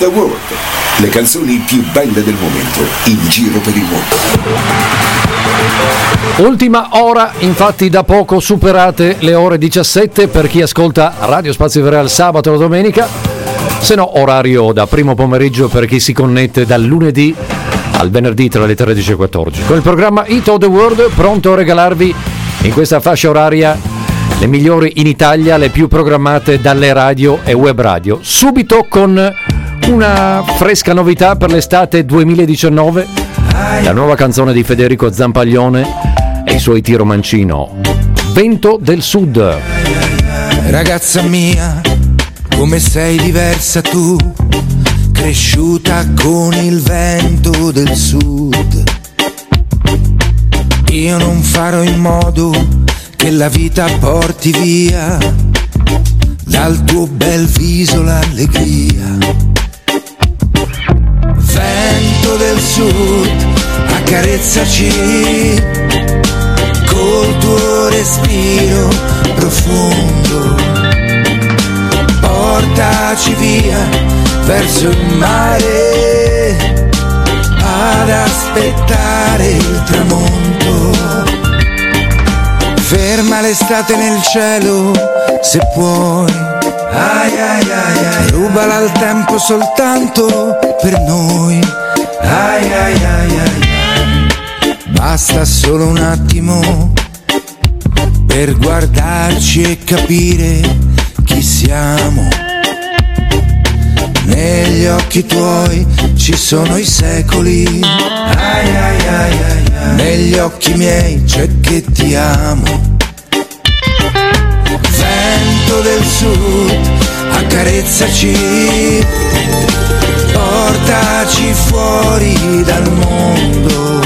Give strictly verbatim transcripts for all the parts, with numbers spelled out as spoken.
the World. Le canzoni più belle del momento in giro per il mondo. Ultima ora, infatti da poco superate le ore diciassette per chi ascolta Radio Spazio Ivrea sabato o domenica, se no orario da primo pomeriggio per chi si connette dal lunedì al venerdì tra le tredici e quattordici. Con il programma Hit of the World pronto a regalarvi in questa fascia oraria le migliori in Italia, le più programmate dalle radio e web radio. Subito con una fresca novità per l'estate duemiladiciannove, la nuova canzone di Federico Zampaglione e i suoi Tiro Mancino, Vento del Sud. Ragazza mia, come sei diversa tu, cresciuta con il vento del sud. Io non farò in modo che la vita porti via dal tuo bel viso l'allegria. Vento del sud, accarezzaci col tuo respiro profondo, portaci via verso il mare ad aspettare il tramonto. Ferma l'estate nel cielo se puoi, ai ai ai ai, rubala il tempo soltanto per noi, ai ai ai ai, basta solo un attimo per guardarci e capire chi siamo. Negli occhi tuoi ci sono i secoli, ai ai ai ai, negli occhi miei c'è che ti amo. Vento del sud, accarezzaci, portaci fuori dal mondo,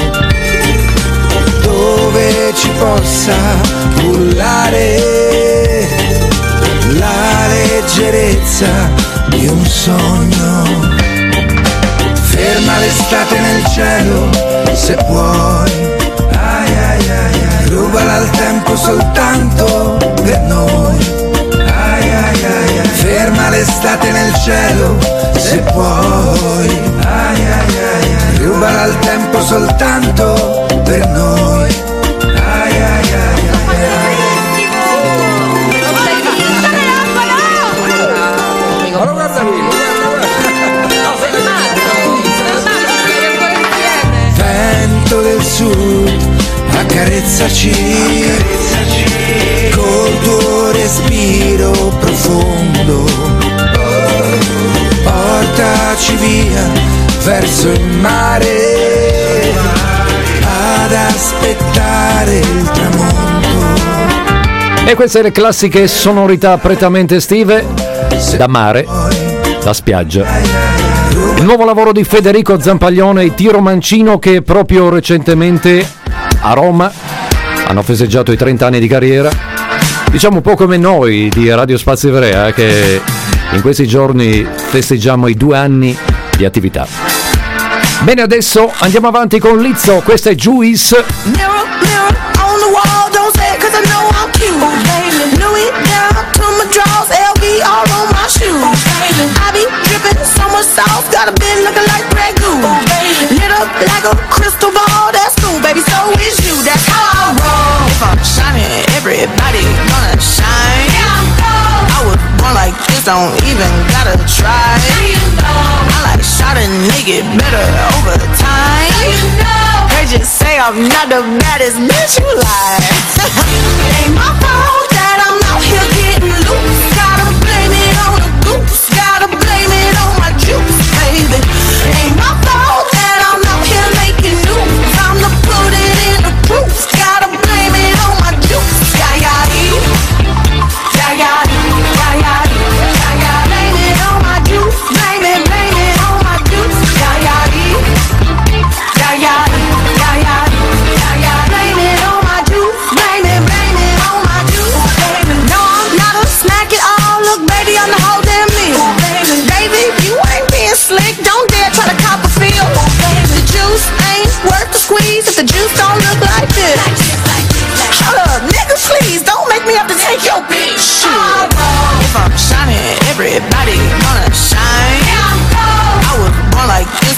dove ci possa cullare la leggerezza di un sogno. Ferma l'estate nel cielo se puoi, ai ai ai ai, rubala il tempo soltanto per noi, ai ai ai ai, ferma l'estate nel cielo se puoi, ai ai ai ai, rubala il tempo soltanto per noi, ai ai ai ai. Ma guarda lì, Vento del sud, accarezzaci, accarezzaci col tuo respiro profondo, portaci via verso il mare ad aspettare il tramonto. E queste le classiche sonorità prettamente estive, da mare, da spiaggia. Il nuovo lavoro di Federico Zampaglione e Tiro Mancino, che proprio recentemente a Roma hanno festeggiato i trenta anni di carriera. Diciamo un po' come noi di Radio Spazio Ivrea, che in questi giorni festeggiamo i due anni di attività. Bene, adesso andiamo avanti con Lizzo, questa è Juice. Mirror, mirror on the wall, don't say it cause I know I'm cute. Baby, Louis down to my drawers, L V all on my shoes. I be dripping so much sauce, got a bit looking like Grey Goose. Lit up like a crystal ball, that's cool, baby, so is you, that's how I roll. If I'm shining, everybody gonna shine. I was born like this, don't even gotta try. I like shot a nigga better over time. They just say I'm not the baddest bitch you like. Ain't my fault that I'm out here getting loose. Gotta blame it on the goose. Gotta blame it on my juice, baby. Ain't my fault that I'm out here making news. Time to put it in the proof. Gotta blame it on my juice. Yeah, yeah, yeah, yeah, yeah, yeah, yeah. Blame it on my juice. Blame it, blame it on my juice. Yeah, yeah, yeah, yeah, yeah, yeah, yeah. Blame it on my juice. Blame it, blame it on my juice.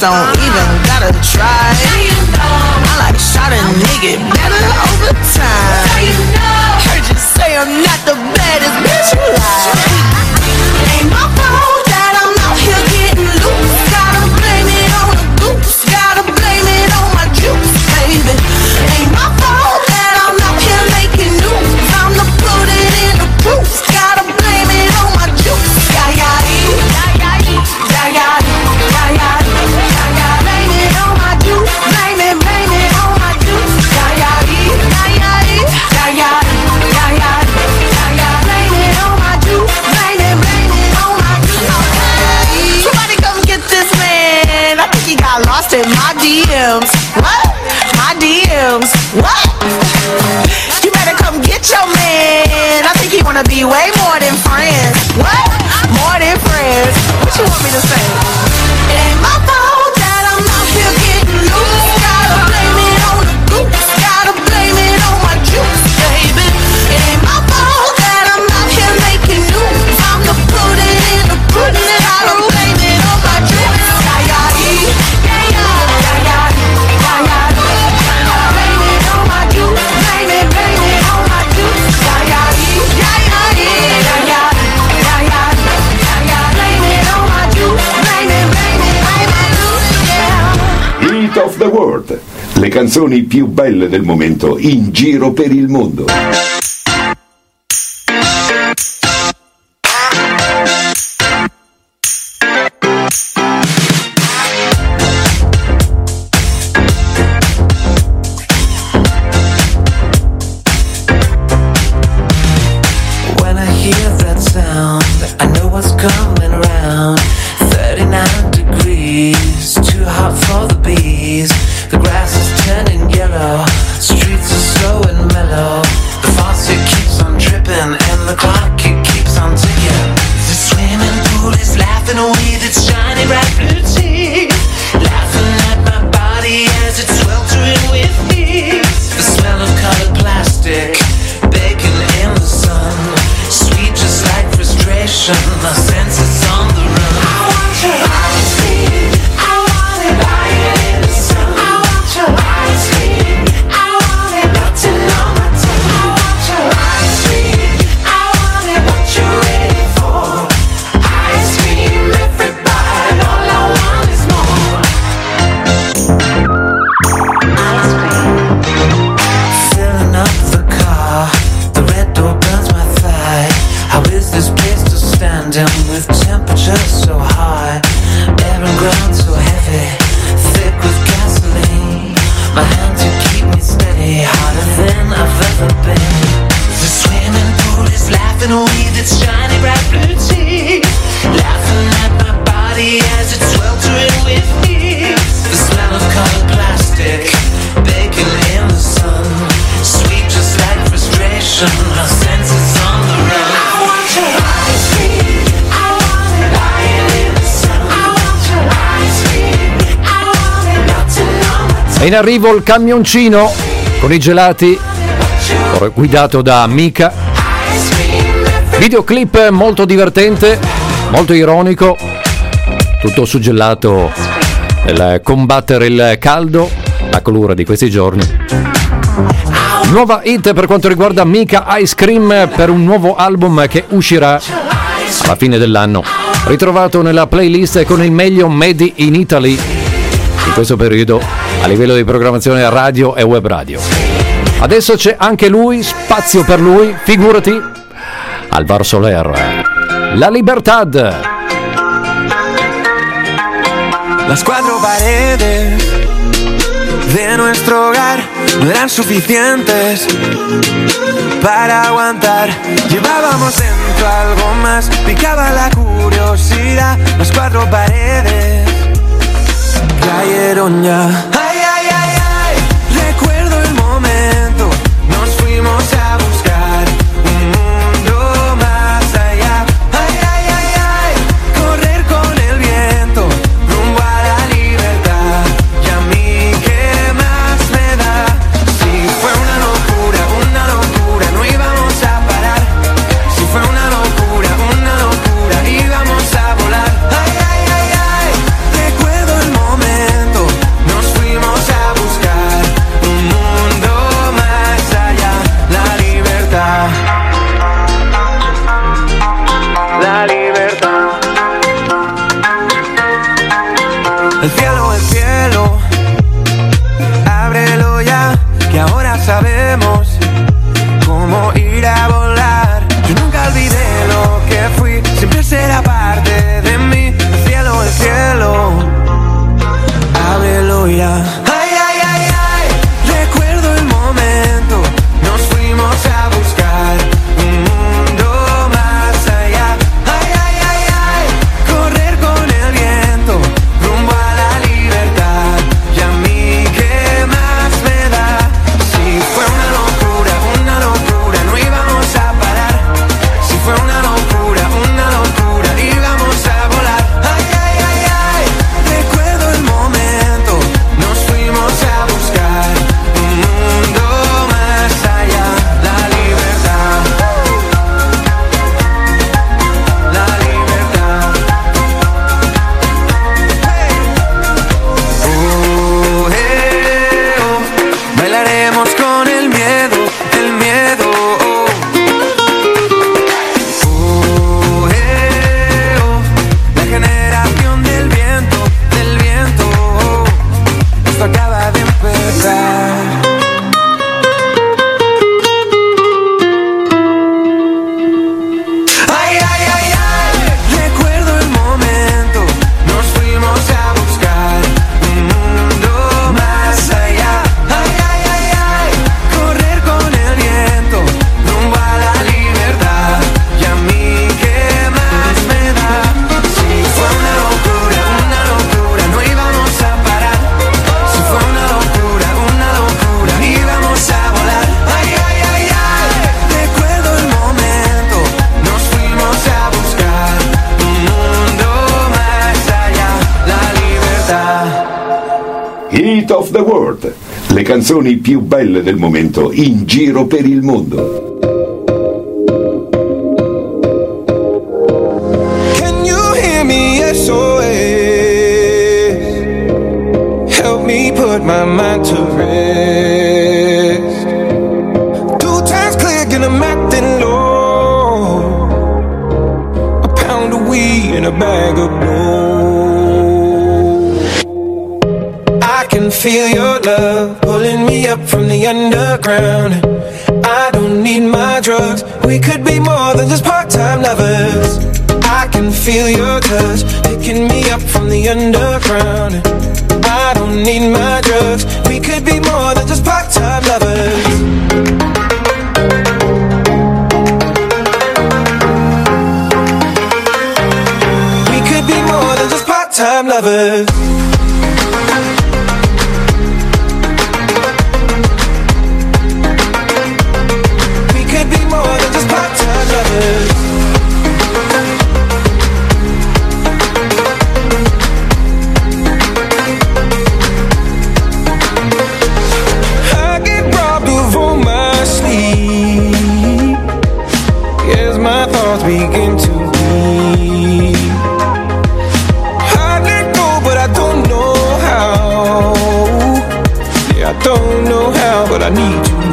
don't even gotta try. I like shot a nigga better over time. Heard you say I'm not the baddest bitch alive. Ain't my fault that I'm out here getting loose. Gotta blame it on the goose. Gotta blame it on my juice, baby. Ain't my fault that I'm out here making news. I'm to put it in the proof. Gotta blame it on my juice. Yeah, yeah, yeah, yeah, yeah, yeah, yeah, yeah. Blame it on my juice. Blame it, blame it on my juice. Yeah, yeah, yeah, yeah, yeah, yeah, yeah, yeah, yeah. Blame it on my juice. Blame it, blame it on my juice. Somebody come get this man. I think he got lost in my D Ms. What? My D Ms. What? You better come get your man. I think he wanna be way more than friends. What? More than friends. What you want me to say? It ain't my fault that I'm out here getting loose. Gotta blame it on the goose. Gotta blame it on my juice, baby. It ain't my fault that I'm out here making news. I'm to put it in the put it. Gotta blame it on my juice. Yeah, yeah, yeah, yeah, yeah, yeah, yeah, yeah. Blame it on my juice. Blame it, blame it on my juice. Yeah, yeah, yeah, yeah, yeah, yeah, yeah, yeah, yeah. Blame it on my juice. Blame it, blame it on my juice. Yeah. Hit of the World. Le canzoni più belle del momento in giro per il mondo. When I hear that sound, I know what's coming around. thirty-nine degrees, too hot for the bees. The grass is turning yellow, streets are slow and mellow. The faucet keeps on dripping and the clock it keeps on ticking. The swimming pool is laughing with its shiny bright blue teeth, laughing at my body as it's sweltering with heat. The smell of colored plastic, baking in the sun, sweet just like frustration, my senses on the run. I want your ice cream, I want it lying in the sun. I want your ice cream, I want it melting on my tongue. I want your ice cream, I want it, what you ready for? Ice cream, everybody, all I want is more. Ice cream. Filling up the car, the red door burns my thigh. How is this place to stand in with temperatures so high? Air and ground so heavy, thick with gasoline. My hands you keep me steady, harder than I've ever been. The swimming pool is laughing with its shiny bright blue teeth, laughing at my body as it's sweltering with heat. The smell of colored plastic, baking in the sun, sweet just like frustration, my senses on the run. I want your ice cream, I want it lying in the sun. I want your ice cream, I want it melting on my tongue. È in arrivo il camioncino con i gelati, guidato da Mika. Videoclip molto divertente, molto ironico, tutto suggellato nel combattere il caldo, la colura di questi giorni. Nuova hit per quanto riguarda Mika, Ice Cream, per un nuovo album che uscirà alla fine dell'anno, ritrovato nella playlist con il meglio Made in Italy in questo periodo a livello di programmazione radio e web radio. Adesso c'è anche lui, spazio per lui, figurati, Alvaro Soler, La Libertad. Las cuatro paredes de nuestro hogar no eran suficientes para aguantar. Llevábamos dentro algo más, picaba la curiosidad. Las cuatro paredes cayeron ya. Ay, ay, ay, ay, recuerdo el momento, nos fuimos a buscar un mundo más allá. Ay, ay, ay, ay, correr con el viento rumbo a la libertad. Y a mí, ¿qué más me da? Si fue una locura, una locura, no íbamos a parar. Si fue una locura, una locura, íbamos a volar. Ay, ay, ay, ay, recuerdo el momento, Hit of the World, le canzoni più belle del momento in giro per il mondo. Can you hear me? S O S. Help me put my mind to rest. Two times click and I'm acting low. A pound of weed and a bag of blow. I can feel your love pulling me up from the underground. I don't need my drugs. We could be more than just part-time lovers. I can feel your touch picking me up from the underground. I don't need my drugs. We could be more than just part-time lovers. We could be more than just part-time lovers. We could be more than just part-time lovers. Begin to be. I let go, but I don't know how. Yeah, I don't know how, but I need you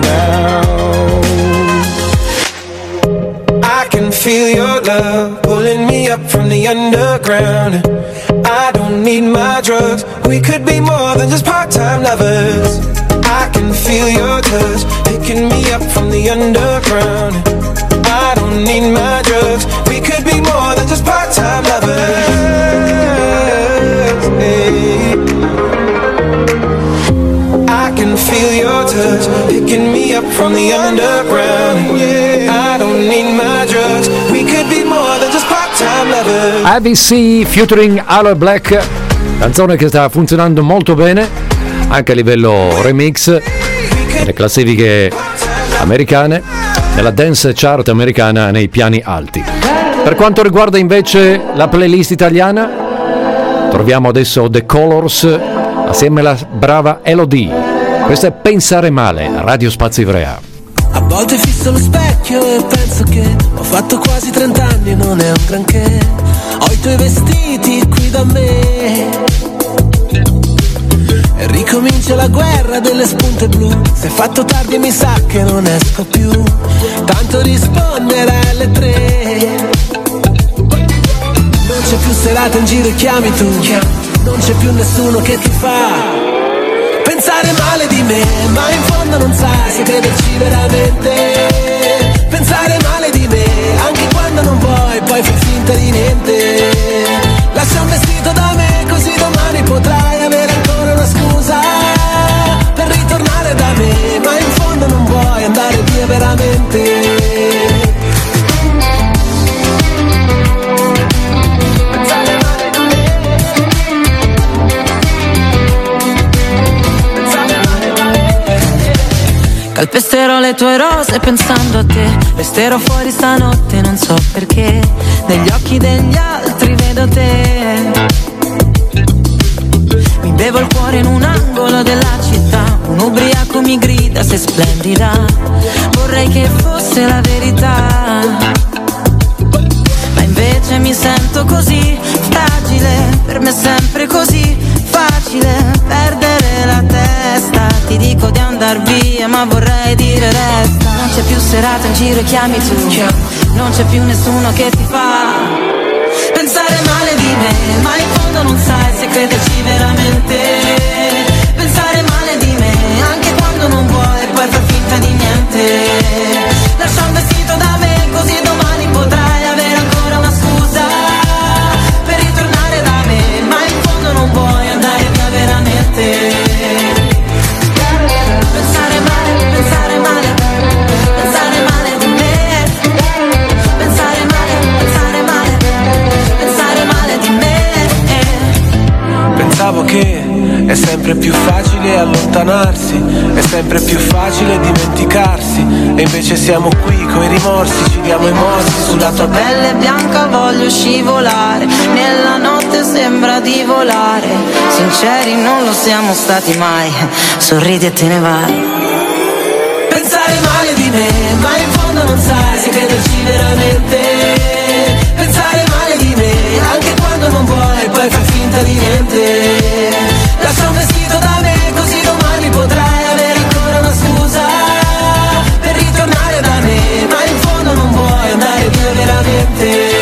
now. I can feel your love pulling me up from the underground. I don't need my drugs. We could be more than just part-time lovers. I can feel your touch picking me up from the underground. I don't need my drugs. We could be more than just part-time lovers. Hey. I can feel your touch picking me up from the underground. Yeah. I don't need my drugs. We could be more than just part-time lovers. A V C featuring Aloe Black, canzone che sta funzionando molto bene anche a livello remix nelle classifiche americane, nella dance chart americana nei piani alti. Per quanto riguarda invece la playlist italiana, troviamo adesso The Colors assieme alla brava Elodie. Questo è Pensare Male, Radio Spazi Ivrea. A volte fisso lo specchio e penso che ho fatto quasi trent'anni e non è un granché. Ho i tuoi vestiti qui da me e ricomincia la guerra delle spunte blu. Se è fatto tardi mi sa che non esco più, tanto rispondere alle tre. Non c'è più serata in giro e chiami tu, non c'è più nessuno che ti fa pensare male di me, ma in fondo non sai se crederci veramente. Pensare male di me, anche quando non vuoi, poi fai finta di niente. Lascia un vestito da me, così domani potrai avere ancora una scusa per ritornare da me, ma in fondo non vuoi andare via veramente. Calpesterò le tue rose pensando a te, resterò fuori stanotte non so perché, negli occhi degli altri vedo te. Mi bevo il cuore in un angolo della città, un ubriaco mi grida sei splendida, vorrei che fosse la verità, ma invece mi sento così fragile, per me è sempre così facile perdere la testa. Ti dico di andar via ma vorrei dire resta. Non c'è più serata in giro e chiami tu, non c'è più nessuno che ti fa pensare male di me, ma in fondo non sai se crederci veramente. Pensare male di me anche quando non vuoi, poi far finta di niente. Lascia un vestito da me, così domani potrai avere ancora una scusa per ritornare da me, ma in fondo non vuoi andare via veramente. Pensare male, pensare male, pensare male di me. Pensare male, pensare male, pensare male di me. Pensavo che è sempre sempre più facile allontanarsi, è sempre più facile dimenticarsi, e invece siamo qui coi rimorsi, ci diamo i morsi. Sulla tua pelle bianca voglio scivolare, nella notte sembra di volare, sinceri non lo siamo stati mai, sorridi e te ne vai. Pensare male di me, ma in fondo non sai se crederci veramente. Pensare male di me, anche quando non vuoi, poi fai finta di niente. Lascia un vestito da me, così domani potrai avere ancora una scusa per ritornare da me, ma in fondo non vuoi andare via veramente.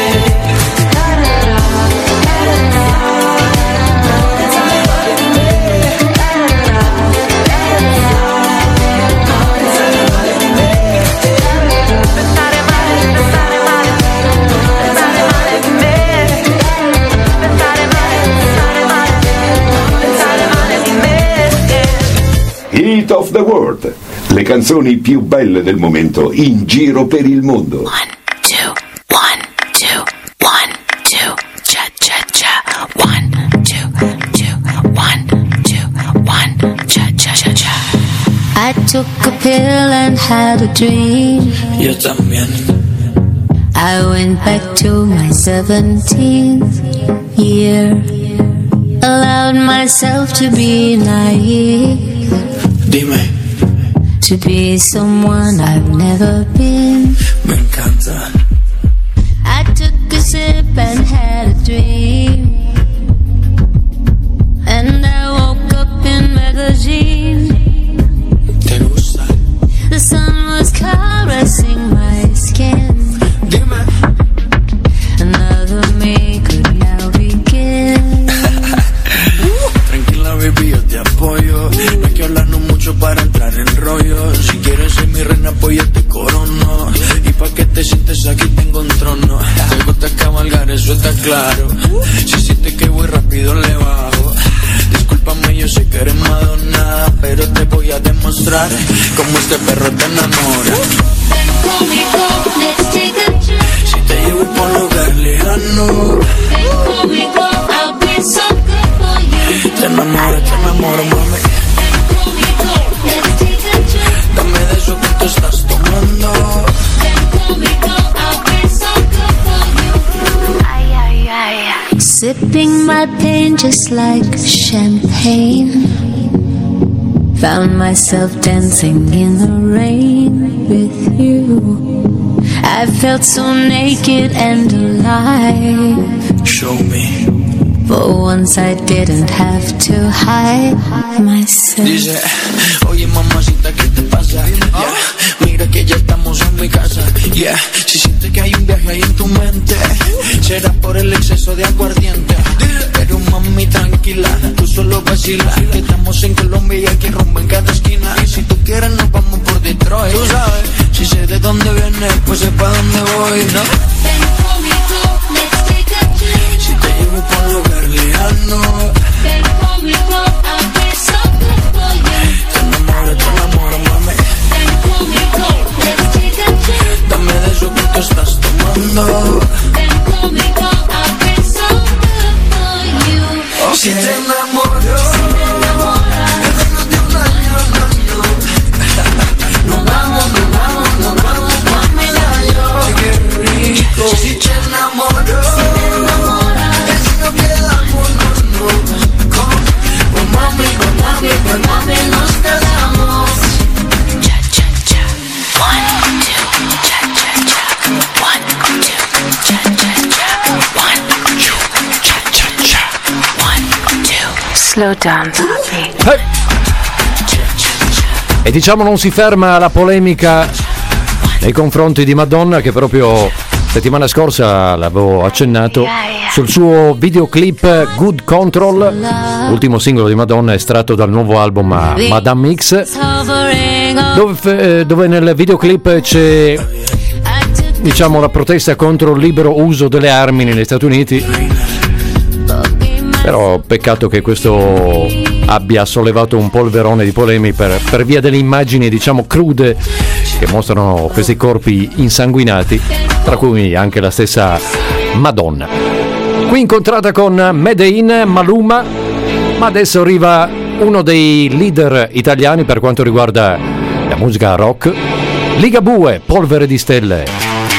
Hit of the World, le canzoni più belle del momento in giro per il mondo. One, two, one, two, one, two, cha cha cha. One, two, two, one, two, one, cha cha cha cha. I took a pill and had a dream. Yo también. I went back to my seventeenth year. Allowed myself to be naive. Dime. To be someone I've never been. Me encanta. I took a sip and had a dream, and I woke up in magazine. ¿Te gusta? The sun was caressing my skin. Dime. Another me could now begin. Tranquila baby, yo te apoyo. No hay que hablarnos mucho para entrar en rollo. Si quieres ser mi reina, pues yo te corono. Y pa' que te sientes aquí tengo un trono. Te gusta cabalgar, eso está claro. Si sientes que voy rápido le bajo. Discúlpame, yo sé que eres Madonna, pero te voy a demostrar cómo este perro te enamora. Ven conmigo, let's take a trip. Si te llevo por un lugar lejano, Ven conmigo, I'll be so good for you. te enamoro, te enamoro, mami. Ven conmigo, let's take a trip. Dame de eso que tú estás tomando. Ven conmigo, I'll be so good for you. Ay, ay, ay. Sipping my pain just like champagne. Found myself dancing in the rain with you. I felt so naked and alive. Show me. For once I didn't have to hide myself. Dice, oye mamacita, ¿qué te pasa? Yeah. Mira que ya estamos en mi casa. Yeah. Si sientes que hay un viaje ahí en tu mente, será por el exceso de aguardiente. Pero mami tranquila, tú solo vacila, que estamos en Colombia y aquí rumbo en cada esquina. Y si tú quieres nos vamos por Detroit. Tú sabes, si sé de dónde vienes, pues sé pa' dónde voy, ¿no? Ven conmigo, let's take a trip. Si te llevo por un lugar lejano, Ven conmigo, I'll be so good for you. te enamoro, te enamoro, mami. Ven conmigo, let's take a trip. Dame de eso que tú estás tomando. Ven conmigo, I'll be so good for you. Si te enamoro, Si me enamoras, nos vamos, nos vamos, nos vamos, mami, yo. Qué rico. Si te enamoro, si me enamoras, no quedamos, no, no. Con mami, con mami, con mami nos quedamos. cha cha cha. One, two, cha cha cha. One, two, cha cha cha. One, two, cha cha cha. One, two. Slow down, papi. Eh. E diciamo non si ferma la polemica nei confronti di Madonna, che proprio settimana scorsa l'avevo accennato sul suo videoclip Good Control, ultimo singolo di Madonna estratto dal nuovo album Madame X, dove, dove nel videoclip c'è, diciamo, la protesta contro il libero uso delle armi negli Stati Uniti. Però peccato che questo abbia sollevato un polverone di polemi per, per via delle immagini, diciamo, crude che mostrano questi corpi insanguinati, tra cui anche la stessa Madonna. Qui incontrata con Medellin, Maluma, Ma adesso arriva uno dei leader italiani per quanto riguarda la musica rock, Ligabue, Polvere di Stelle.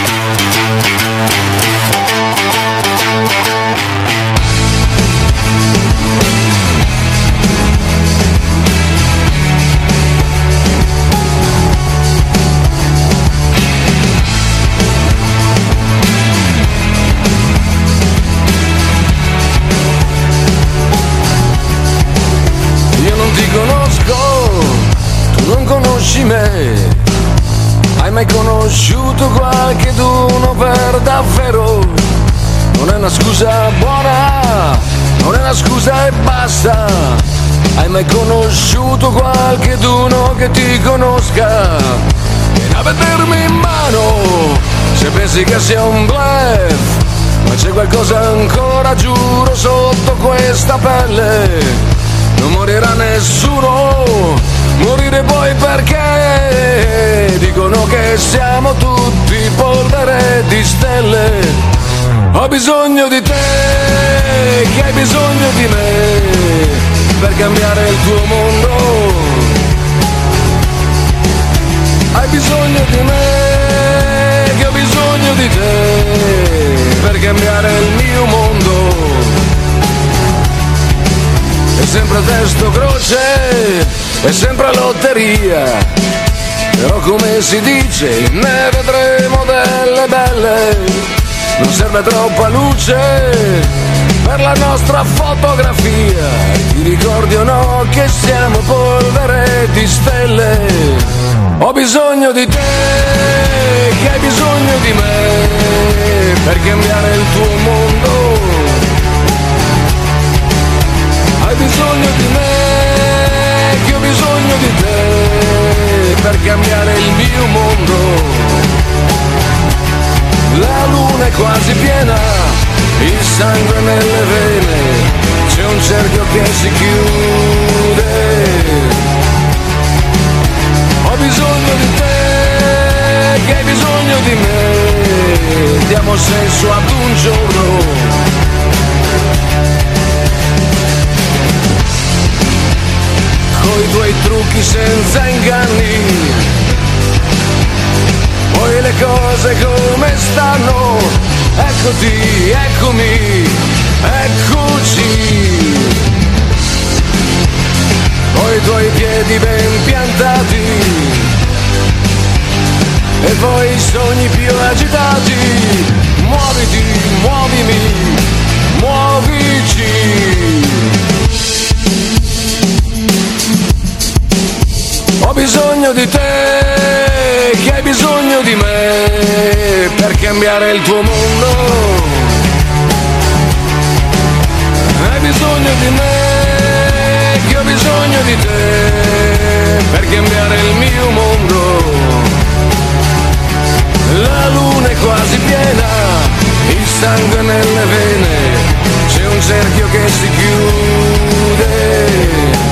Hai mai conosciuto qualcheduno per davvero? Non è una scusa buona, non è una scusa e basta. Hai mai conosciuto qualcheduno che ti conosca? Vieni a vedermi in mano, se pensi che sia un bluff, ma c'è qualcosa ancora, giuro, sotto questa pelle. Non morirà nessuno, morire poi perché dicono che siamo tutti polvere di stelle. Ho bisogno di te, che hai bisogno di me, per cambiare il tuo mondo. Hai bisogno di me, che ho bisogno di te, per cambiare il mio mondo. È sempre testo croce, è sempre lotteria, però come si dice ne vedremo delle belle. Non serve troppa luce per la nostra fotografia, ti ricordi o no che siamo polvere di stelle. Ho bisogno di te, che hai bisogno di me, per cambiare il tuo mondo. Hai bisogno di me, che ho bisogno di te, per cambiare il mio mondo. La luna è quasi piena, il sangue nelle vene, c'è un cerchio che si chiude. Ho bisogno di te, che hai bisogno di me, diamo senso ad un giorno. Coi tuoi trucchi senza inganni, poi le cose come stanno, eccoti, eccomi, eccoci. Poi i tuoi piedi ben piantati, e poi i sogni più agitati. Muoviti, muovimi, muovici. Ho bisogno di te, che hai bisogno di me, per cambiare il tuo mondo. Hai bisogno di me, che ho bisogno di te, per cambiare il mio mondo. La luna è quasi piena, il sangue nelle vene, c'è un cerchio che si chiude.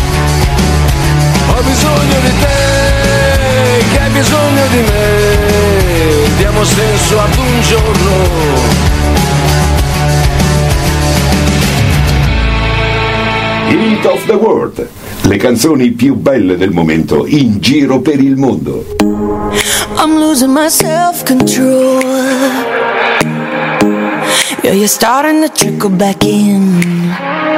Ho bisogno di te, che hai bisogno di me, diamo senso ad un giorno. Hit of the World, le canzoni più belle del momento in giro per il mondo. I'm losing my self-control. Yeah, you're starting to trickle back in,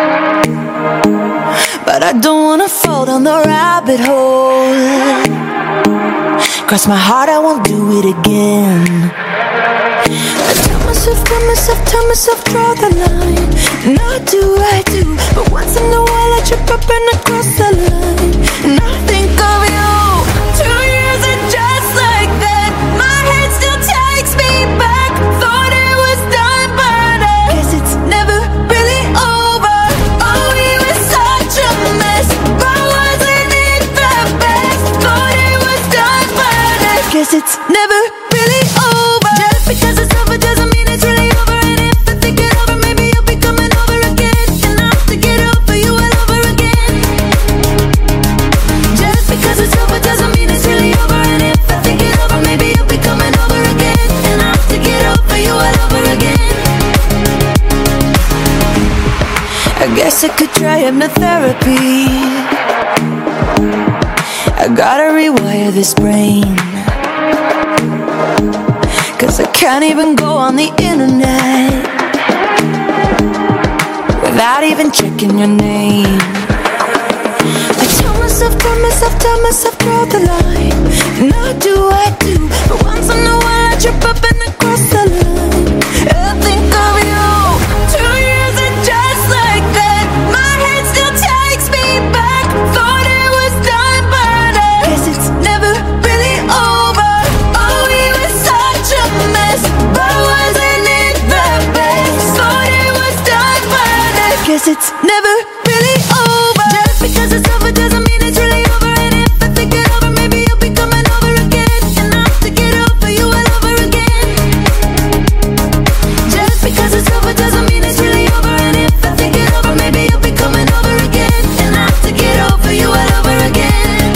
but I don't wanna fall down the rabbit hole. Cross my heart, I won't do it again. I tell myself, tell myself, tell myself, draw the line. Not do I do, but once in a while I trip up and I cross the line. And I think of you. Two years and just like that, my head still takes me back. Thought it was done, but I guess it's never really over. Oh, we were such a mess, but wasn't it the best? Thought it was done, but I guess it's never really over. Just because it's over doesn't mean it's really over. And if I think it over, maybe you'll be coming over again. And I have to get over you. Guess I could try hypnotherapy. I gotta rewire this brain, 'cause I can't even go on the internet without even checking your name. I tell myself, tell myself, tell myself, draw the line. And I do, I do, but once in a while I trip up and I cross the line. I think of you, two years and just like that, my head still takes me back. Thought it was done, but I guess it's never really over. Oh, we were such a mess, but wasn't it the best? Thought it was done, but I guess it's never really over. Just because it's over doesn't mean it's really over. And if I think it over, maybe you'll be coming over again. And I have to get over you all over again. Just because it's over doesn't mean it's really over. And if I think it over, maybe you'll be coming over again. And I have to get over you all over again.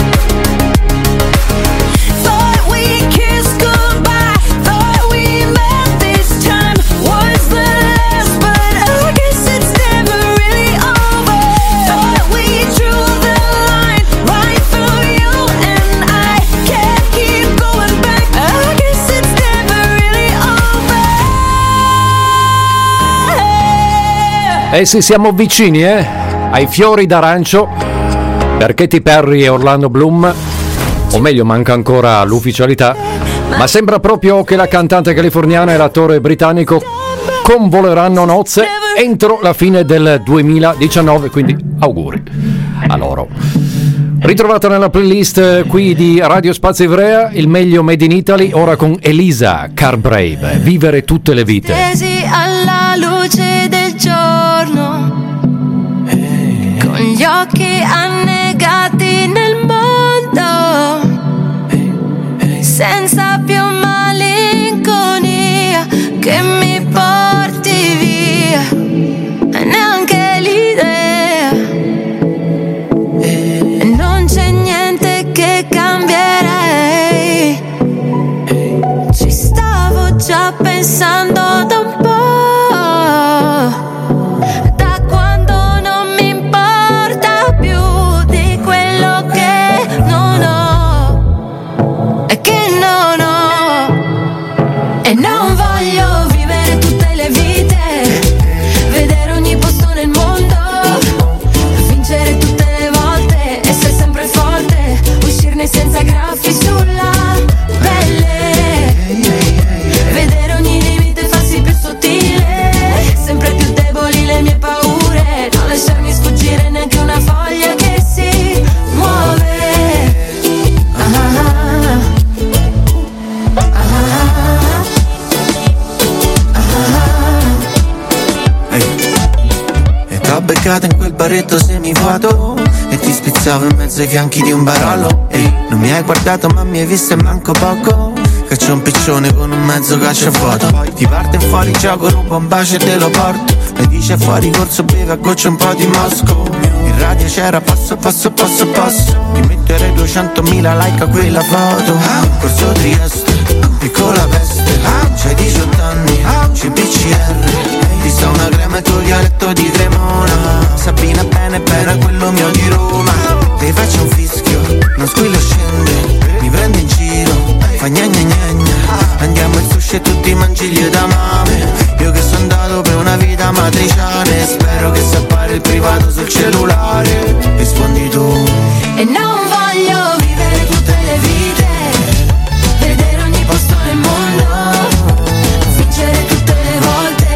Thought we kissed goodbye, thought we met this time was the last, but I guess it's never really over. Thought we drew the line right through you and I can't keep going back. I guess it's never really over. Eh sì, siamo vicini, eh? Ai fiori d'arancio per Katy Perry e Orlando Bloom. O meglio, manca ancora l'ufficialità, ma sembra proprio che la cantante californiana e l'attore britannico convoleranno nozze entro la fine del duemiladiciannove, quindi auguri a loro. Ritrovata nella playlist qui di Radio Spazio Ivrea, il meglio Made in Italy, ora con Elisa Carbrave, Vivere tutte le vite. Tesi alla luce del giorno, con gli occhi annegati nel mondo, senza più malinconia che mi porti via, neanche l'idea, e non c'è niente che cambierei. Ci stavo già pensando da un po', da quando non mi importa più di quello che non ho e che non ho. E non voglio vivere tutte le vite, vedere ogni posto nel mondo, vincere tutte le volte, essere sempre forte, uscirne senza graffi sulla pelle, vedere ogni limite farsi più sottile, sempre più deboli le mie paure, non lasciarmi sfuggire neanche una foglia che si muove. Ah, ah, ah, ah, Ehi. E t'ho beccato in quel baretto semivuoto e ti spizzavo in mezzo ai fianchi di un barolo. Ehi, non mi hai guardato ma mi hai visto e manco poco. Caccio un piccione con un mezzo cacciafoto. Ti parte fuori gioco, rubo un bacio e te lo porto. E dice fuori corso, beve a goccia un po' di Mosco. In radio c'era passo, passo, passo, passo. Ti metterei duecentomila like a quella foto. Corso Trieste, piccola peste. C'hai diciotto anni, C B C R. Ti sta una crema e tuo dialetto di Cremona. Sabina bene bene quello mio di Roma. Ti faccio un fischio, non squillo scende. Mi prendo in giro, fa gna gna gna gna. Andiamo in sushi e tutti i mangigli da mame. Io che sono andato per una vita matriciana, spero che si appare il privato sul cellulare. Rispondi tu. E non voglio vivere tutte le vite, vedere ogni posto nel mondo, vincere tutte le volte,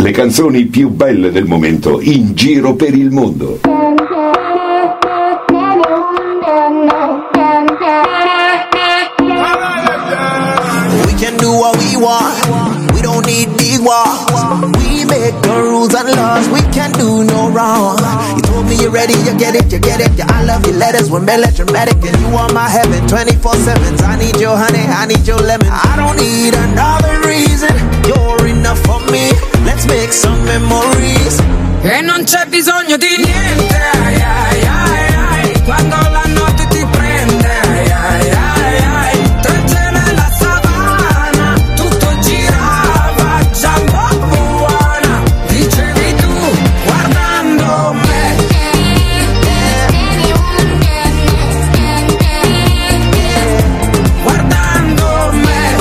Le canzoni più belle del momento in giro per il mondo. We can do what we want. We don't need big walls. We make the rules and laws. We can do no wrong. You told me you're ready, you get it, you get it. Yeah, I love your letters when melodramatic, and you are my heaven. twenty-four seven. I need your honey, I need your lemon. I don't need another reason. You're enough for me. Let's make some memories. E non c'è bisogno di niente, ai, ai, ai, ai, quando la notte ti prende, ai, ai, ai, ai, tra il cielo e la savana, tutto girava già un po' buona, dicevi tu, guardando me. Guardando me.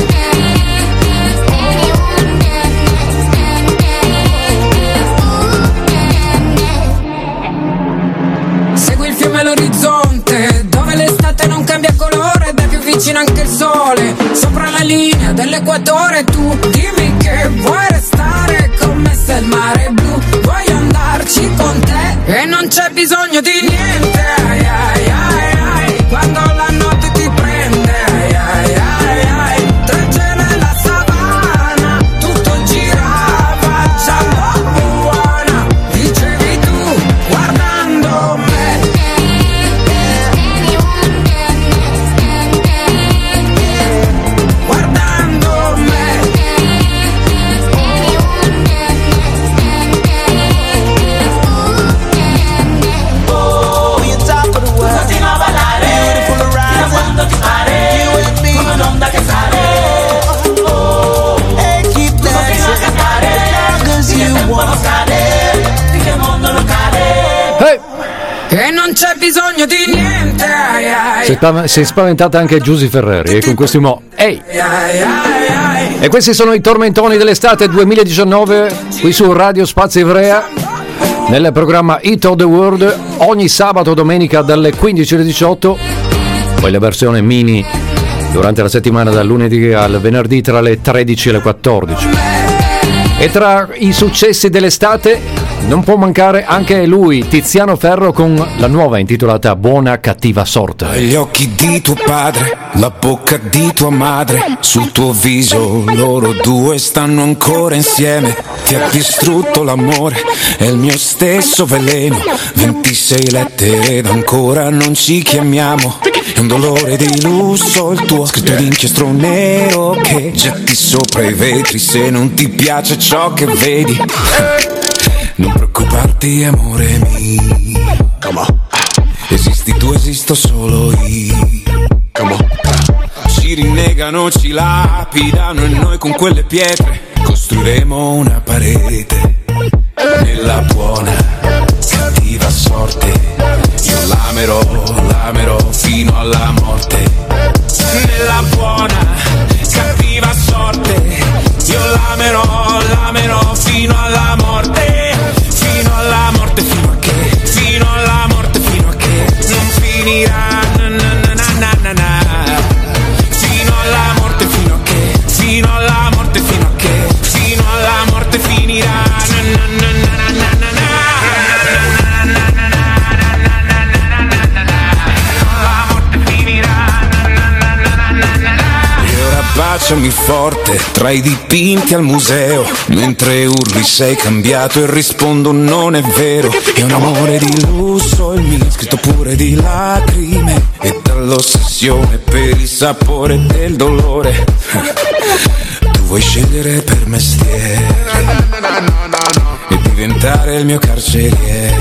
Segui il fiume all'orizzonte, dove l'estate non cambia colore, da più vicino anche il sole, sopra la linea dell'equatore. Tu dimmi che vuoi restare con me se il mare è blu, vuoi andarci con te e non c'è bisogno di niente, ai, ai, ai, ai, quando la notte ti prende, ai, ai, ai, ai, tra il cielo e la savana, tutto girava già un po' buona, dicevi tu, guardando me. Guardando me. Oh, you're top of the world. Beautiful horizon. You and me. Hey, keep dancing. As long as you want. Hey! E non c'è bisogno di niente, ai, ai, Si è, spav- si è spaventata anche Giusy Ferreri e con questi mo ehi! ai, ai, ai. E questi sono i tormentoni dell'estate duemiladiciannove qui su Radio Spazio Ivrea nel programma Hit of the World ogni sabato o domenica dalle quindici alle diciotto, poi la versione mini durante la settimana dal lunedì al venerdì tra le tredici e le quattordici. E tra i successi dell'estate non può mancare anche lui, Tiziano Ferro, con la nuova intitolata Buona cattiva sorte. Gli occhi di tuo padre, la bocca di tua madre, sul tuo viso loro due stanno ancora insieme. Ti ha distrutto l'amore e il mio stesso veleno. ventisei lettere ed ancora non ci chiamiamo. È un dolore di lusso il tuo, scritto di inchiostro nero che getti sopra i vetri se non ti piace ciò che vedi. Non preoccuparti amore mio, esisti tu, esisto solo io. Ci rinnegano, ci lapidano e noi con quelle pietre costruiremo una parete. Nella buona cattiva sorte io l'amerò, l'amerò fino alla morte. Nella buona cattiva sorte io l'amerò, l'amerò fino alla morte. Fino alla morte, fino a che, fino alla morte, fino a che non finirà, na na na na na na. Fino alla morte, fino a che, fino alla morte, fino a che, fino alla morte finirà, na na na na na na na. La morte finirà, na na na na na na. E ora baciami forte tra i dipinti al museo, mentre urli sei cambiato e rispondo non è vero. È un amore di lusso il mio, scritto pure di lacrime e dall'ossessione per il sapore del dolore. Tu vuoi scegliere per mestiere e diventare il mio carceriere.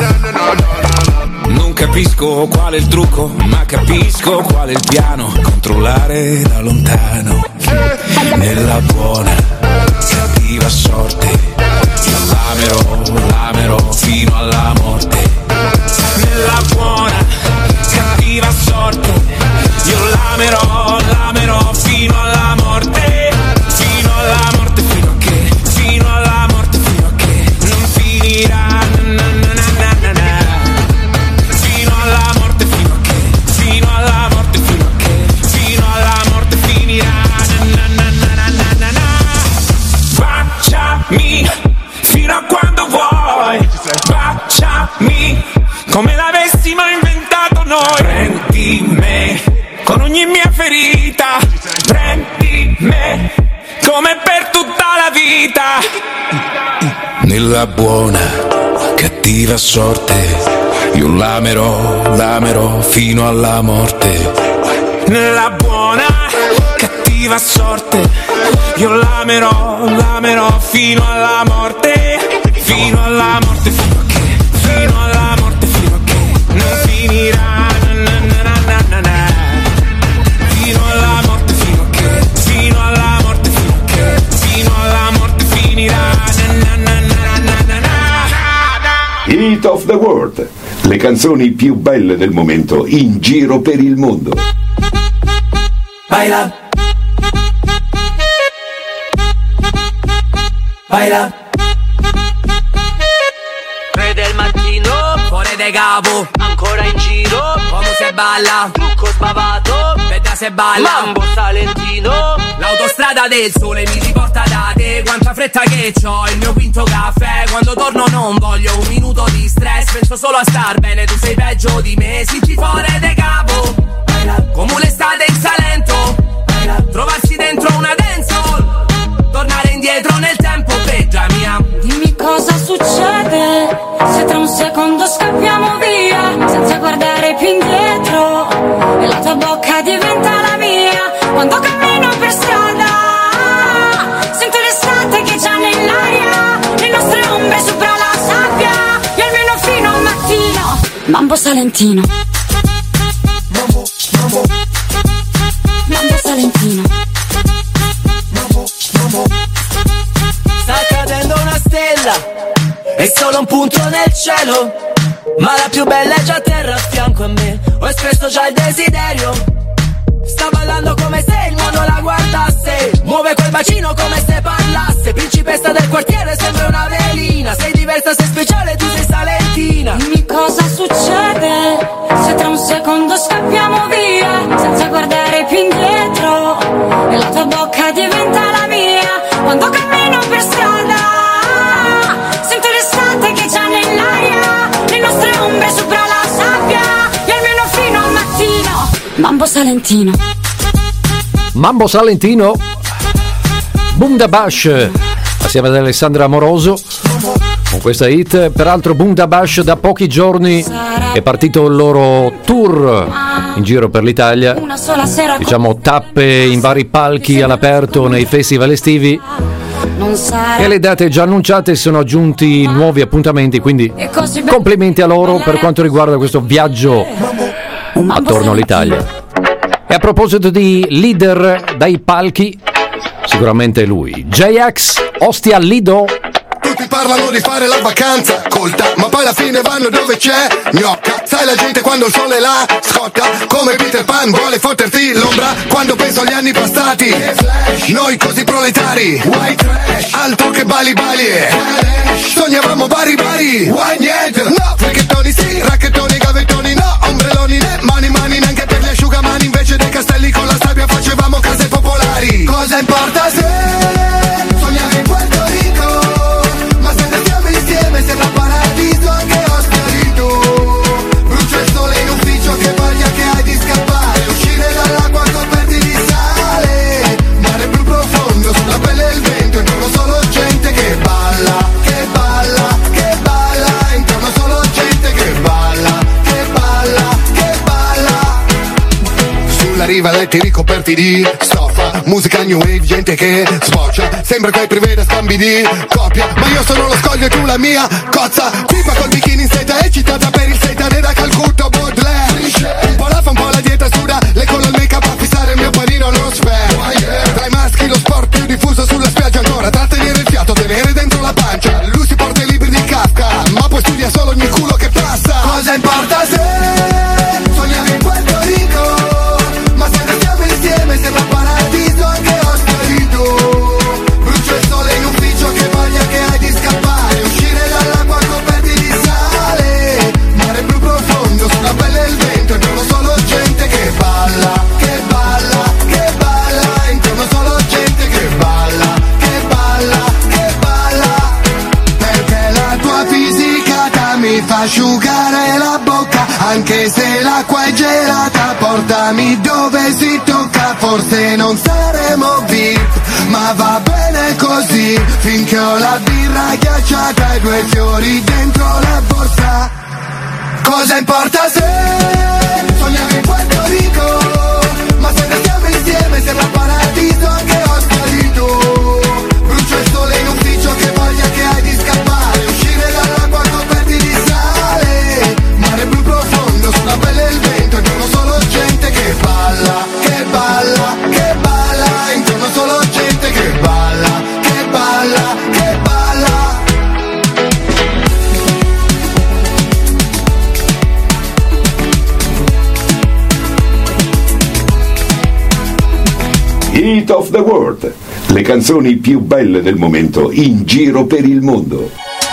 Non capisco qual è il trucco, ma capisco qual è il piano. Controllare da lontano. Nella buona cattiva sorte io l'amerò, l'amerò fino alla morte. Nella buona cattiva sorte io l'amerò, l'amerò fino alla morte. Fino alla morte, fino a che, fino alla morte, fino a che non finirà, na na na na na na. Fino alla morte, fino a che, fino alla morte, fino a che, fino alla morte finirà, na na na na na na na. Baciami vita. Nella buona, cattiva sorte, io l'amerò, l'amerò fino alla morte. Nella buona, cattiva sorte, io l'amerò, l'amerò fino alla morte. Fino alla morte, fino a che, fino alla morte, fino a che non finirà. Na, na, na, na, na, na. Fino alla morte, fino a che, fino alla morte, fino a che, fino alla morte finirà. Na, na, na, na, na, na. Hit of the World, le canzoni più belle del momento in giro per il mondo. Baila, baila. tre del mattino, fuori de capo, ancora in giro, come se balla, trucco sbavato, vedda se balla, Mambo Salentino, l'autostrada del sole mi riporta da te, quanta fretta che c'ho, il mio quinto caffè, quando torno non voglio un minuto di stress, penso solo a star bene, tu sei peggio di me, si fuori de capo, come un'estate in Salento, trovarsi dentro una dancehall, tornare indietro nel tempo, peggia mia. Dimmi cosa succede se tra un secondo scappiamo via senza guardare più indietro e la tua bocca diventa la mia. Quando cammino per strada sento l'estate che già nell'aria, le nostre ombre sopra la sabbia e almeno fino al mattino. Mambo Salentino, Mambo, mambo, Mambo Salentino. mambo, mambo. Sta cadendo una stella, è solo un punto nel cielo, ma la più bella è già a terra a fianco a me. Ho espresso già il desiderio, sta ballando come se il mondo la guardasse, muove quel bacino come se parlasse, principessa del quartiere sembra una velina, sei diversa, sei speciale, tu sei salentina. Dimmi cosa succede se tra un secondo scappiamo via senza guardare più indietro e la tua bocca diventa la mia. Quando cammino per strada sento l'estate che già nell'aria, le nostre ombre sopra la sabbia e almeno fino al mattino. Mambo Salentino, Mambo Salentino, Bundabash assieme ad Alessandra Amoroso con questa hit. Peraltro Bundabash da pochi giorni è partito il loro tour in giro per l'Italia, una sola sera, diciamo tappe in vari palchi all'aperto nei festival estivi, non e sarà le date già annunciate sono aggiunti nuovi appuntamenti, quindi complimenti a loro per quanto riguarda questo viaggio attorno all'Italia. E a proposito di leader dai palchi, sicuramente lui, J-Ax, Ostia Lido. Tutti parlano di fare la vacanza colta, ma poi alla fine vanno dove c'è gnocca. Sai la gente quando il sole la scotta, come Peter Pan vuole fotterti l'ombra quando penso agli anni passati. Noi così proletari, white trash, altro che bali bali, sognavamo bari bari, why niente, no, fricchettoni sì, racchettoni, gavettoni no, ombrelloni né, mani mani neanche per gli asciugamani, invece dei castelli con la sabbia facevamo case popolari. Cosa importa se sognavi in Puerto Rico, ma se restiamo insieme sembra paradiso anche Ostia Lido. Brucia il sole in ufficio, che voglia che hai di scappare, uscire dall'acqua coperti di sale, mare blu profondo sulla pelle il vento, intorno solo gente che balla, che balla, che balla, intorno solo gente che balla, che balla, che balla. Sulla riva letti ricoperti di stoffa, musica new wave, gente che sboccia, sembra che preveda scambi di coppia, ma io sono lo scoglio e tu la mia cozza, pipa col bikini in seta, eccitata per il setane da Calcutta, Baudelaire, un po' la fa, un po' la dieta suda, le collo il make up a fissare il mio panino allo spare, tra i maschi lo sport più diffuso sulla spiaggia ancora, trattenere il fiato, tenere dentro la pancia, lui si porta i libri di Kafka, ma poi studia solo ogni culo che passa. Cosa importa se sognavi in Puerto Rico, ma se restiamo insieme sembra paradiso anche Ostia Lido. Brucia il sole in ufficio, che voglia che hai di scappare, uscire dall'acqua coperti di sale, mare blu profondo sulla pelle il vento, intorno solo gente che balla, che balla, che balla, intorno solo gente che balla, che balla, che balla, perché la tua fisicata mi fa asciugare la bocca, anche se l'acqua è gelata, portami Toccami dove si tocca, forse non saremo V I P, ma va bene così, finché ho la birra ghiacciata e due fiori dentro la borsa. Cosa importa se sogniamo in Puerto Rico, ma se restiamo insieme sembra paradiso anche Oscarito. Brucio il sole in ufficio, che voglia che hai di scappare, uscire dall'acqua coperti di sale, mare blu profondo sulla pelle il vento, intorno solo gente che balla, che balla, che balla, intorno solo gente che balla, che balla, che balla. Hit of the World, le canzoni più belle del momento in giro per il mondo.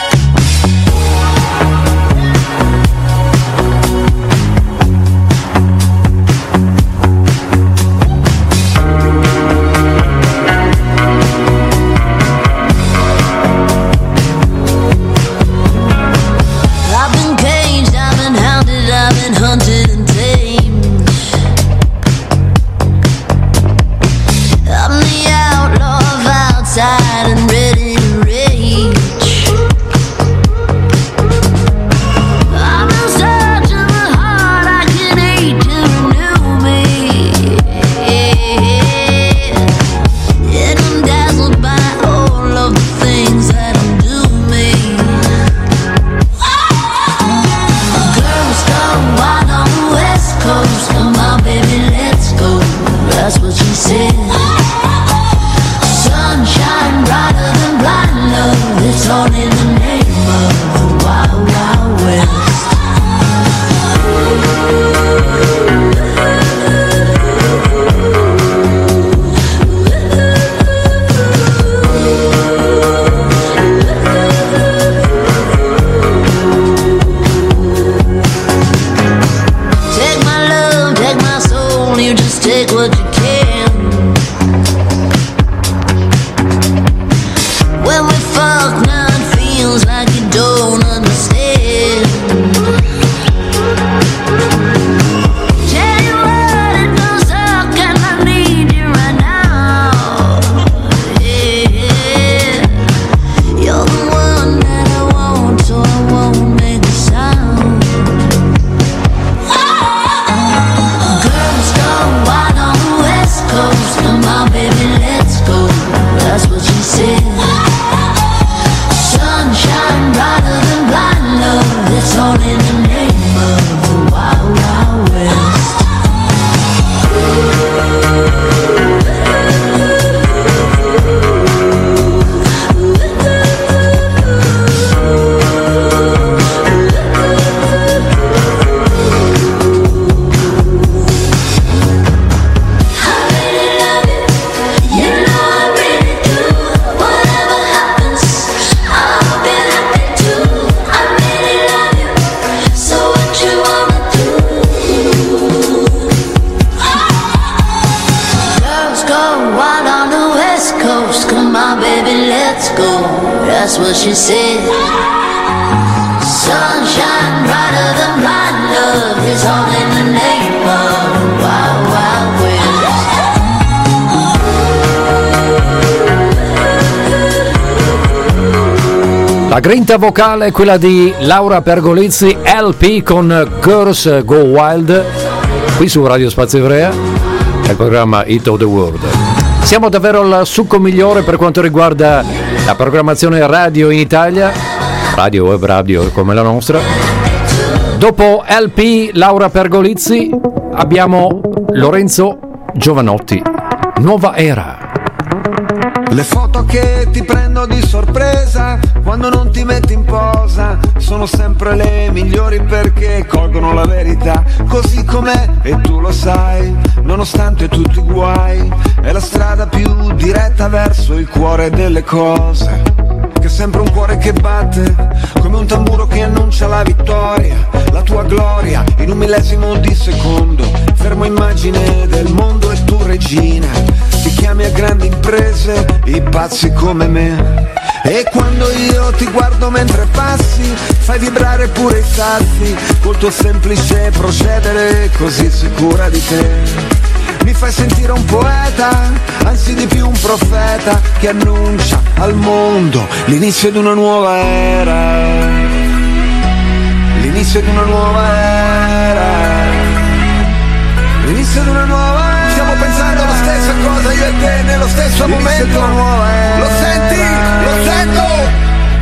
I've been caged, I've been hounded, I've been hunted and tamed. I'm the outlaw of outside and ready to rage. I'm in search of a heart I can hate to renew me. And I'm dazzled by all of the things that undo me. Girls gone wild on the West Coast, come on baby, let's go. That's what she said. Sunshine brighter than blind love. It's all in the name of the Wild Wild West. Take my love, take my soul, you just take what you can. When we fuck now it feels like you don't understand. Tell you what, it don't suck and I need you right now. Yeah, you're the one that I want, so I won't make a sound. Girls gone wild on the West Coast, come on baby, let's go. That's what she said. Sunshine brighter than blind love. It's all in the name of the Wild Wild West. That's what she said. Sunshine brighter than blind love. It's all in the name of the Wild Wild West. La grinta vocale è quella di Laura Pergolizzi, L P con Girls Go Wild, qui su Radio Spazio Ivrea, il programma Hit of the World. Siamo davvero al succo migliore per quanto riguarda la programmazione radio in Italia, radio web radio come la nostra. Dopo L P Laura Pergolizzi abbiamo Lorenzo Giovanotti, Nuova Era. Le foto che ti prendo di sorpresa quando non ti metti in posa sono sempre le migliori perché colgono la verità così com'è e tu lo sai, nonostante tutti i guai. È la strada più diretta verso il cuore delle cose, che è sempre un cuore che batte come un tamburo che annuncia la vittoria, la tua gloria in un millesimo di secondo. Fermo immagine del mondo e tu regina, ti chiami a grandi imprese i pazzi come me. E quando io ti guardo mentre passi, fai vibrare pure i sassi, col tuo semplice procedere così sicura di te. Mi fai sentire un poeta, anzi di più un profeta, che annuncia al mondo l'inizio di una nuova era. L'inizio di una nuova era. L'inizio di una nuova era. Stiamo pensando alla stessa cosa io e te nello stesso momento. Di una nuova era. Lo senti? Lo sento!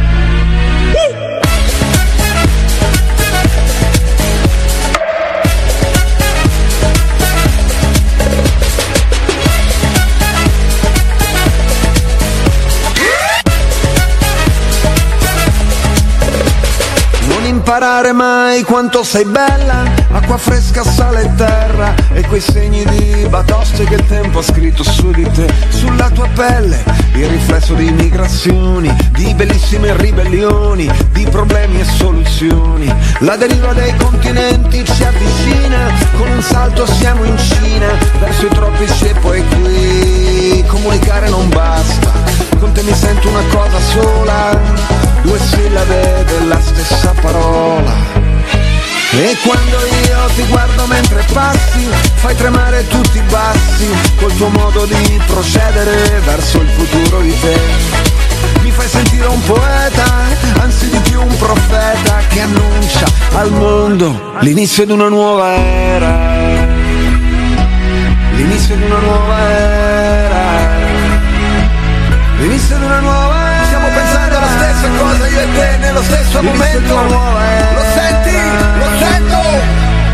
Imparare mai quanto sei bella, acqua fresca, sale e terra, e quei segni di batoste che il tempo ha scritto su di te, sulla tua pelle, il riflesso di migrazioni, di bellissime ribellioni, di problemi e soluzioni. La deriva dei continenti ci avvicina, con un salto siamo in Cina, verso i tropici e poi qui. Comunicare non basta, con te mi sento una cosa sola, due sillabe della stessa parola. E quando io ti guardo mentre passi, fai tremare tutti i bassi, col tuo modo di procedere verso il futuro di te. Mi fai sentire un poeta, anzi di più un profeta, che annuncia al mondo l'inizio di una nuova era. L'inizio di una nuova era. L'inizio di una nuova era. Stiamo pensando alla stessa cosa io e te nello stesso momento. Lo senti? Lo sento!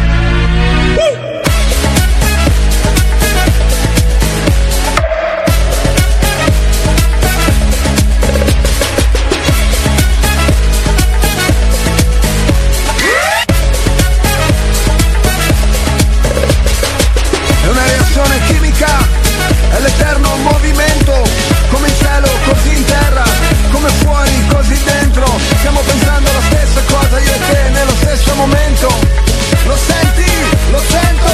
È una reazione chimica, è l'eterno movimento, come in cielo, così in terra, come fuori, così dentro. Stiamo pensando alla stessa cosa io e te nello stesso momento. Lo senti? Lo sento!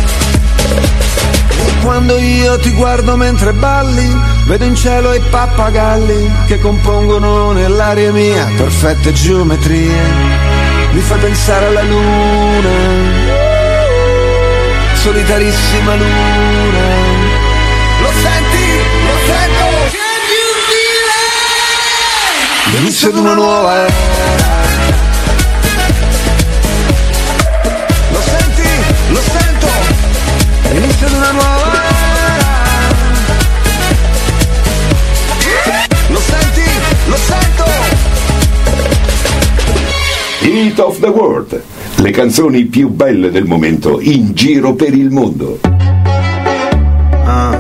E quando io ti guardo mentre balli, vedo in cielo i pappagalli che compongono nell'aria mia perfette geometrie. Mi fai pensare alla luna, solitarissima luna. Lo senti? Lo sento! L'inizio di una nuova era. Lo senti? Lo sento! L'inizio di una nuova era. Lo senti? Lo sento! Hit of the World, le canzoni più belle del momento in giro per il mondo. Ah.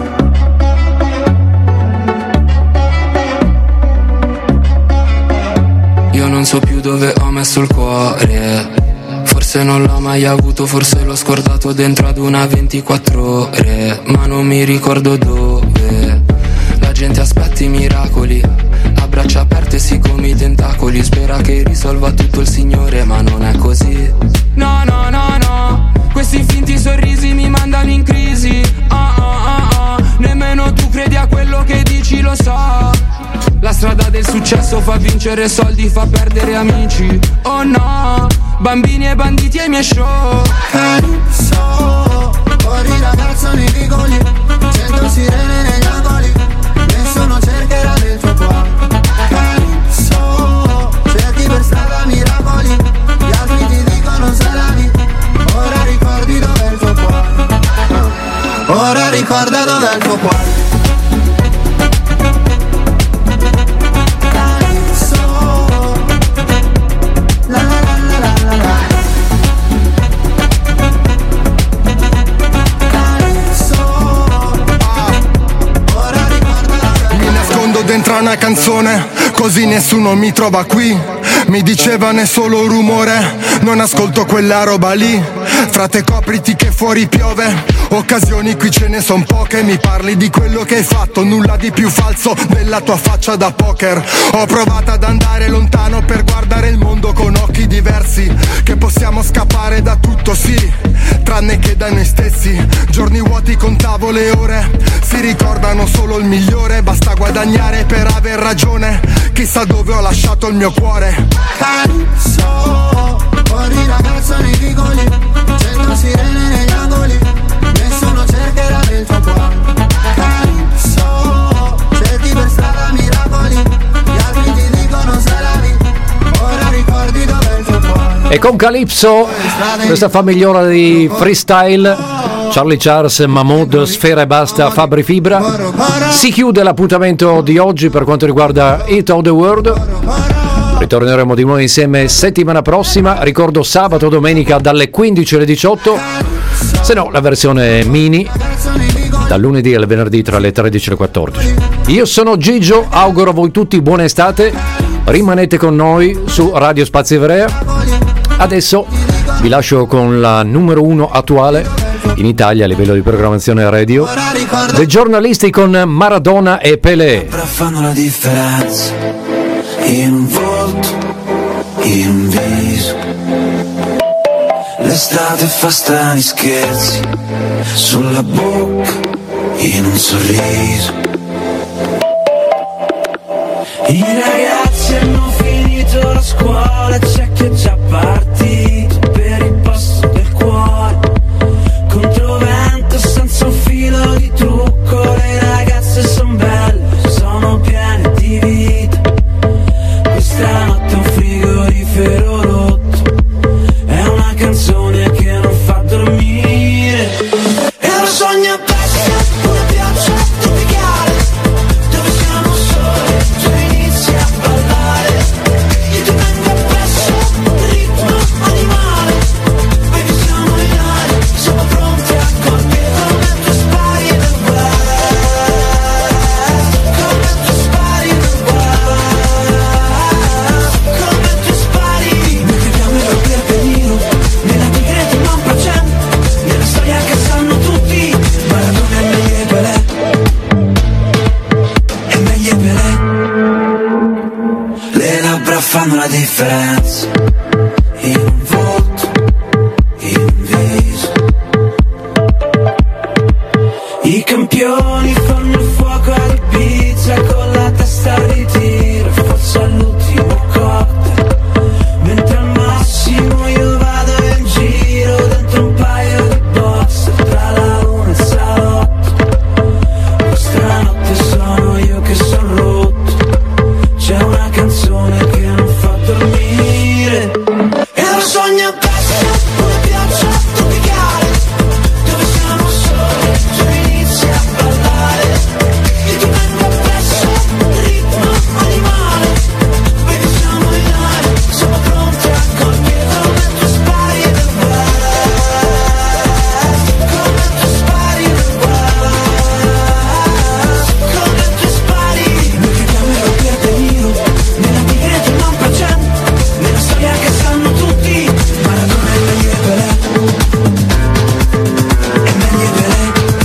Io non so più dove ho messo il cuore, forse non l'ho mai avuto, forse l'ho scordato dentro ad una ventiquattro ore, ma non mi ricordo dove. La gente aspetta i miracoli, a braccia aperte sì come i tentacoli, spera che risolva tutto il Signore, ma non è così. No, no, no, no, questi finti sorrisi mi mandano in crisi. Ah, ah, ah, ah. Nemmeno tu credi a quello che dici, lo so. La strada del successo fa vincere soldi, fa perdere amici. Oh no, bambini e banditi ai miei show. Calypso, fuori ragazzo nei vicoli, cento sirene negli angoli, nessuno cercherà del tuo cuore. Calypso, cerchi per strada miracoli, gli altri ti dicono salami, ora ricordi dov'è il tuo cuore. Ora ricorda dov'è il tuo cuore. Dentro una canzone, così nessuno mi trova qui. Mi dicevano solo rumore, non ascolto quella roba lì. Frate copriti che fuori piove, occasioni qui ce ne son poche. Mi parli di quello che hai fatto, nulla di più falso della tua faccia da poker. Ho provato ad andare lontano per guardare il mondo con occhi diversi, che possiamo scappare da tutto sì. tranne che da noi stessi. Giorni vuoti contavo le ore, si ricordano solo il migliore. Basta guadagnare per aver ragione, chissà dove ho lasciato il mio cuore. Calypso, fuori ragazza nei vicoli, cento sirene negli angoli, nessuno cercherà del tuo cuore. Calypso, cerchi per strada miracoli, gli altri ti dicono salavi, ora ricordi dov'è il tuo cuore. E con Calypso, questa famigliola di freestyle, Charlie Charles, Mahmood, Sfera e Basta, Fabri Fibra, si chiude l'appuntamento di oggi per quanto riguarda Hit of the World. Ritorneremo di nuovo insieme settimana prossima, ricordo sabato, domenica dalle quindici alle diciotto, se no la versione mini dal lunedì al venerdì tra le tredici e le quattordici. Io sono Gigio, auguro a voi tutti buona estate, rimanete con noi su Radio Spazio Ivrea. Adesso vi lascio con la numero uno attuale in Italia a livello di programmazione radio, dei giornalisti con Maradona e Pelé. Fanno la differenza in un volto, in un viso. L'estate fa strani scherzi sulla bocca, in un sorriso. I ragazzi hanno finito la scuola, c'è chi è già partito per il posto del cuore. Controvento senza un filo di trucco, le ragazze son belle, sono piene di vita. Questa notte è un frigorifero rotto, è una canzone che non fa dormire. E lo sogno è bestia, una pioggia tropicale, dove siamo soli, tu inizi a ballare. Io ti vengo appresso, ritmo animale, baby siamo in aria, siamo pronti a colpire come tu spari nel web, come tu spari nel web, come tu spari. Noi crediamo in Robert De Niro, nella tigre non facendo, nella storia che sanno tutti, Maradona è meglio e Pelé, è meglio e Pelé. Le labbra fanno la differenza in un volto, in un viso. I campioni fanno il fuoco ad Ibiza con la testa di tiro, forse all'ultimo cocktail. Mentre al massimo io vado in giro dentro un paio di box tra la luna e il salotto. Questa notte sono io che son rotto, c'è una canzone che non fa dormire. E lo sogno bestia, una pioggia tropicale, dove siamo soli, tu inizi a ballare. Io ti vengo appresso, ritmo animale, baby siamo in aria, siamo pronti a colpire come tu spari nel web, come tu spari nel web, come tu spari. Noi crediamo in Robert De Niro, nella tigre non facendo, nella storia che sanno tutti, Maradona è meglio e Pelé, è meglio e Pelé.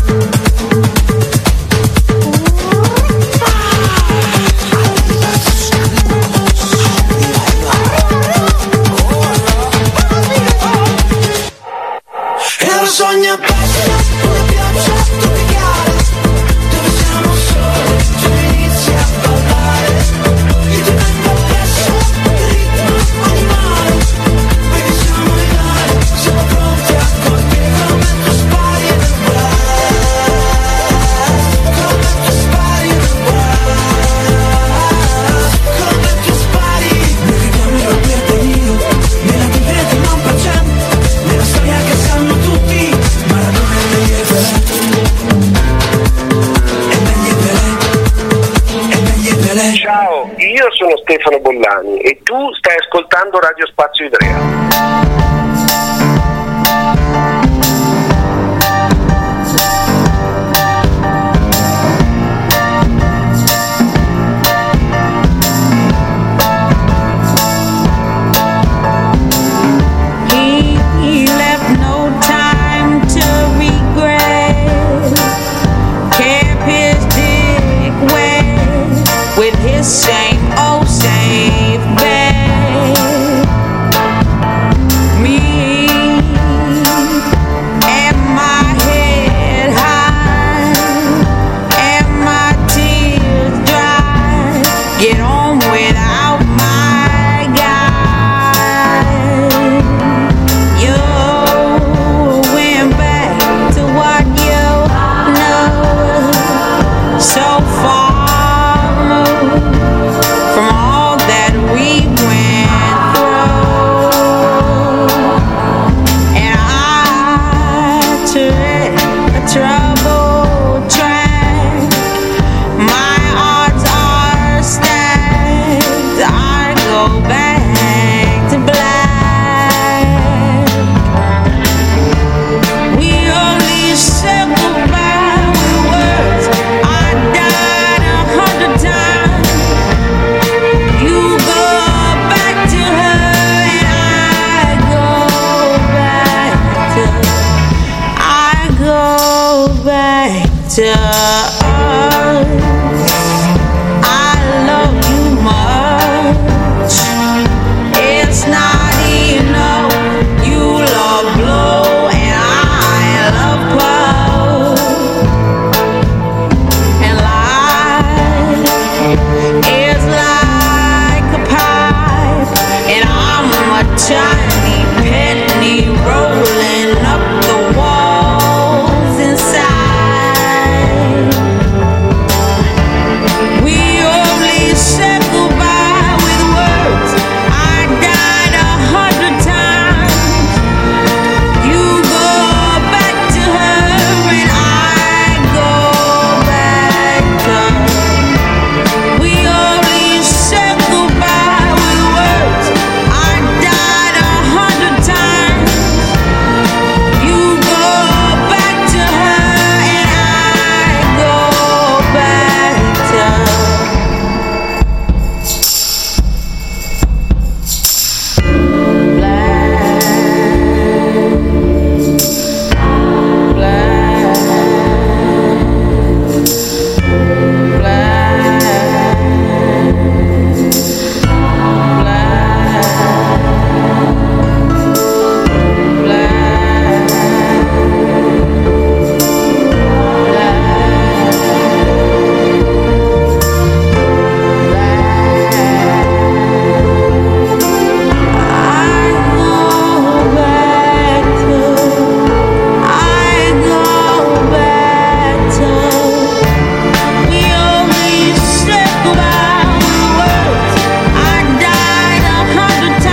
E lo sogno bestia, una pioggia tropicale, dove siamo soli, tu inizi a ballare. Io ti vengo appresso, ritmo animale, baby siamo in aria, siamo pronti a colpire come tu spari nel web, come tu spari nel web, come tu spari. Noi crediamo in Robert De Niro, nella tigre non facendo, nella storia che sanno tutti, Maradona è meglio e Pelé, è meglio e Pelé, è meglio e Pelé. Ciao, io sono Stefano Bollani e tu stai ascoltando Radio Spazio Ivrea. He left no time to regret, kept his dick wet with his same old safe bet. Me so far removed from all that we went through, and I tread a troubled track. My odds are stacked. I go back to black. We only said goodbye with words. I died a hundred times. You go back to her and I go back to I go back to us. I love you much.